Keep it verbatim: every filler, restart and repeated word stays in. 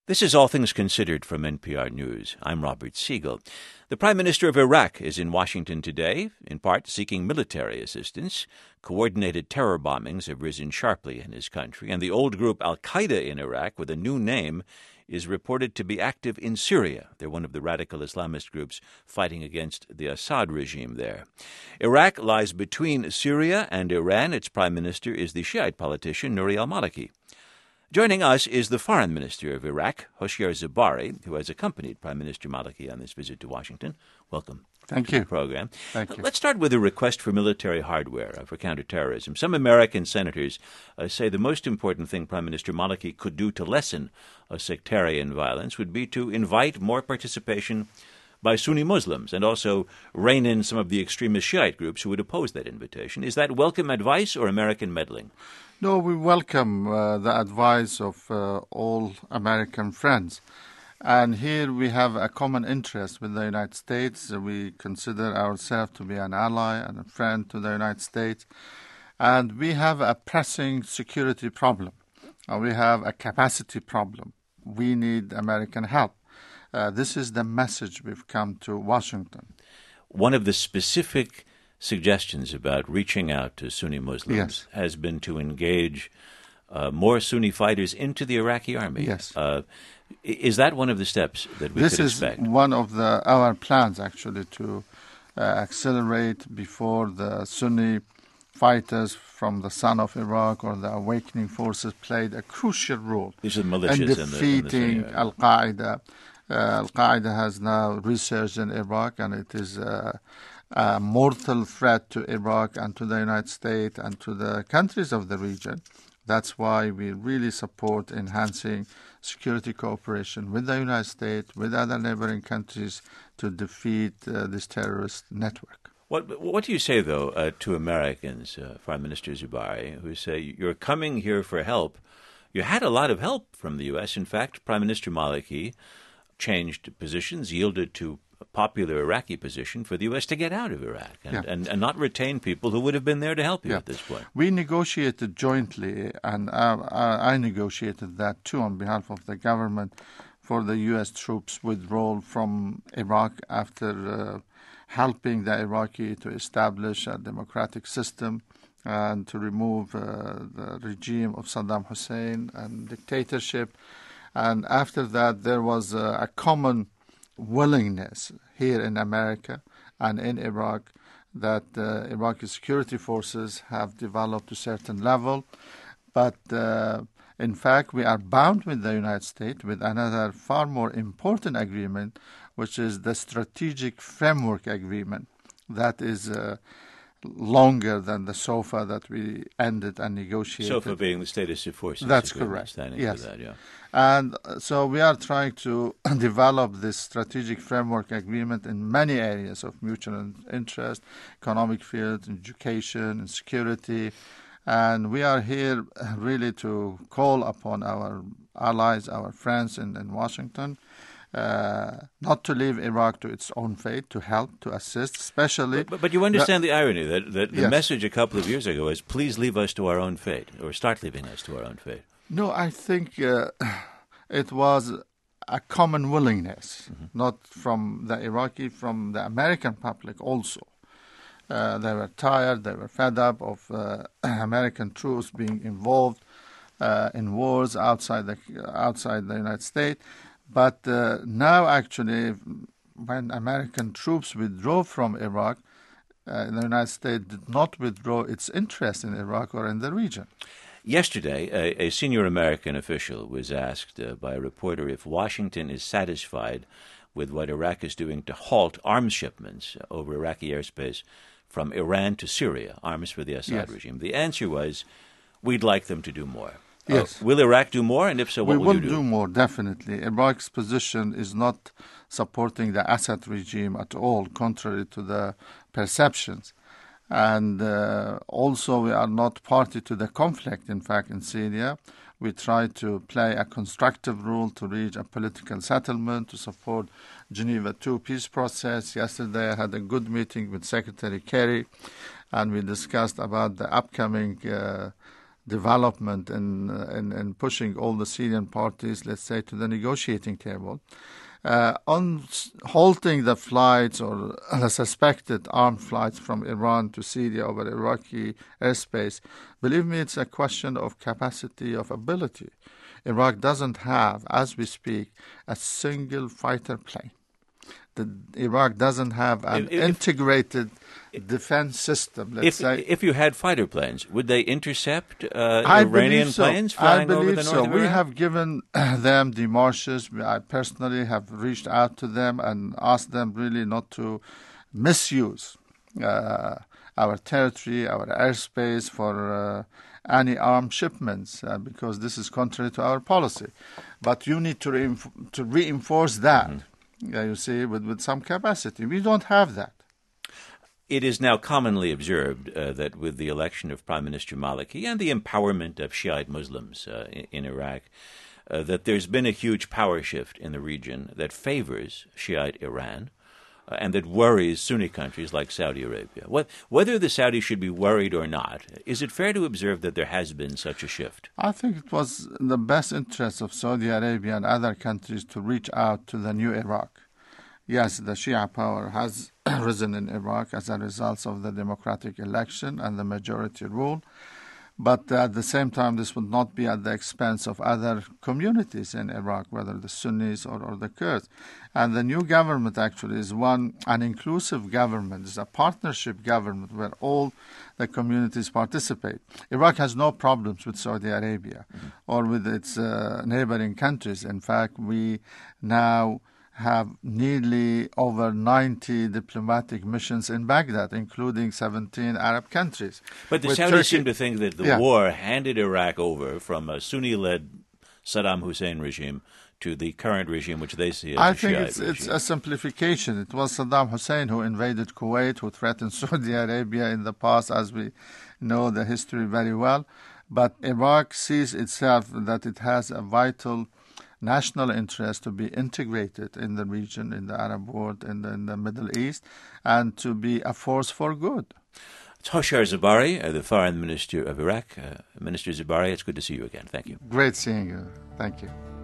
This is All Things Considered from N P R News. I'm Robert Siegel. The Prime Minister of Iraq is in Washington today, in part seeking military assistance. Coordinated terror bombings have risen sharply in his country, and the old group Al-Qaeda in Iraq, with a new name, is reported to be active in Syria. They're one of the radical Islamist groups fighting against the Assad regime there. Iraq lies between Syria and Iran. Its prime minister is the Shiite politician Nouri al-Maliki. Joining us is the Foreign Minister of Iraq, Hoshyar Zebari, who has accompanied Prime Minister Maliki on this visit to Washington. Welcome. Thank to you. The program. Thank you. Let's start with a request for military hardware uh, for counterterrorism. Some American senators uh, say the most important thing Prime Minister Maliki could do to lessen uh, sectarian violence would be to invite more participation by Sunni Muslims and also rein in some of the extremist Shiite groups who would oppose that invitation. Is that welcome advice or American meddling? No, we welcome uh, the advice of uh, all American friends. And here we have a common interest with the United States. We consider ourselves to be an ally and a friend to the United States. And we have a pressing security problem. Uh, we have a capacity problem. We need American help. Uh, this is the message we've come to Washington. One of the specific suggestions about reaching out to Sunni Muslims yes. has been to engage uh, more Sunni fighters into the Iraqi army. Yes. Uh, is that one of the steps that we this could is expect? One of the our plans, actually, to uh, accelerate before the Sunni fighters from the Sun of Iraq or the Awakening Forces played a crucial role These are the militias in defeating in the, in the Al-Qaeda. Uh, Al-Qaeda has now resurged in Iraq, and it is uh, a mortal threat to Iraq and to the United States and to the countries of the region. That's why we really support enhancing security cooperation with the United States, with other neighboring countries to defeat uh, this terrorist network. What What do you say, though, uh, to Americans, uh, Prime Minister Zebari, who say you're coming here for help? You had a lot of help from the U S. In fact, Prime Minister Maliki changed positions, yielded to a popular Iraqi position for the U S to get out of Iraq and, yeah. and, and not retain people who would have been there to help you yeah. at this point. We negotiated jointly, and uh, I negotiated that too on behalf of the government for the U S troops withdrawal from Iraq after uh, helping the Iraqi to establish a democratic system and to remove uh, the regime of Saddam Hussein and dictatorship. And after that, there was a, a common willingness here in America and in Iraq that uh, Iraqi security forces have developed to a certain level. But uh, in fact, we are bound with the United States with another far more important agreement, which is the Strategic Framework Agreement. That is uh, longer than the SOFA that we ended and negotiated. SOFA being the Status of Forces. That's agreement, correct. Standing yes. for that, yeah. And so we are trying to develop this strategic framework agreement in many areas of mutual interest, economic field, education, and security. And we are here really to call upon our allies, our friends in, in Washington, Uh, not to leave Iraq to its own fate, to help, to assist, especially... But, but, but you understand the, the irony that, that the yes. message a couple of years ago is, please leave us to our own fate, or start leaving us to our own fate. No, I think uh, it was a common willingness, mm-hmm. not from the Iraqi, from the American public also. Uh, they were tired, they were fed up of uh, American troops being involved uh, in wars outside the, outside the United States. But uh, now, actually, when American troops withdrew from Iraq, uh, the United States did not withdraw its interest in Iraq or in the region. Yesterday, a, a senior American official was asked uh, by a reporter if Washington is satisfied with what Iraq is doing to halt arms shipments over Iraqi airspace from Iran to Syria, arms for the Assad yes. regime. The answer was, we'd like them to do more. Yes. Uh, will Iraq do more? And if so, what we will, will you do? do more, definitely. Iraq's position is not supporting the Assad regime at all, contrary to the perceptions. And uh, also, we are not party to the conflict, in fact, in Syria. We try to play a constructive role to reach a political settlement, to support Geneva two peace process. Yesterday, I had a good meeting with Secretary Kerry, and we discussed about the upcoming uh, development in, uh, in, in pushing all the Syrian parties, let's say, to the negotiating table. Uh, on halting the flights or the suspected armed flights from Iran to Syria over Iraqi airspace, believe me, it's a question of capacity, of ability. Iraq doesn't have, as we speak, a single fighter plane. The, Iraq doesn't have an if, integrated if, defense system. Let's if, say, if you had fighter planes, would they intercept uh, I Iranian so. planes flying I believe over the north so. of We Iraq? have given them demarches. I personally have reached out to them and asked them really not to misuse uh, our territory, our airspace for uh, any armed shipments, uh, because this is contrary to our policy. But you need to, reinf- to reinforce that. Mm-hmm. Yeah, you see, with, with some capacity. We don't have that. It is now commonly observed uh, that with the election of Prime Minister Maliki and the empowerment of Shiite Muslims uh, in, in Iraq, uh, that there's been a huge power shift in the region that favors Shiite Iran uh, and that worries Sunni countries like Saudi Arabia. What, whether the Saudis should be worried or not, is it fair to observe that there has been such a shift? I think it was in the best interest of Saudi Arabia and other countries to reach out to the new Iraq. Yes, the Shia power has risen in Iraq as a result of the democratic election and the majority rule. But at the same time, this would not be at the expense of other communities in Iraq, whether the Sunnis or, or the Kurds. And the new government actually is one, an inclusive government. It's a partnership government where all the communities participate. Iraq has no problems with Saudi Arabia mm-hmm. or with its uh, neighboring countries. In fact, we now have nearly over ninety diplomatic missions in Baghdad, including seventeen Arab countries. But the With Saudis Turkey, seem to think that the yeah. war handed Iraq over from a Sunni-led Saddam Hussein regime to the current regime, which they see as I a think Shiite it's, regime. it's a simplification. It was Saddam Hussein who invaded Kuwait, who threatened Saudi Arabia in the past, as we know the history very well. But Iraq sees itself that it has a vital national interest to be integrated in the region, in the Arab world, in the, in the Middle East, and to be a force for good. It's Hoshar Zebari, uh, the Foreign Minister of Iraq. Uh, Minister Zebari, it's good to see you again. Thank you. Great seeing you. Thank you.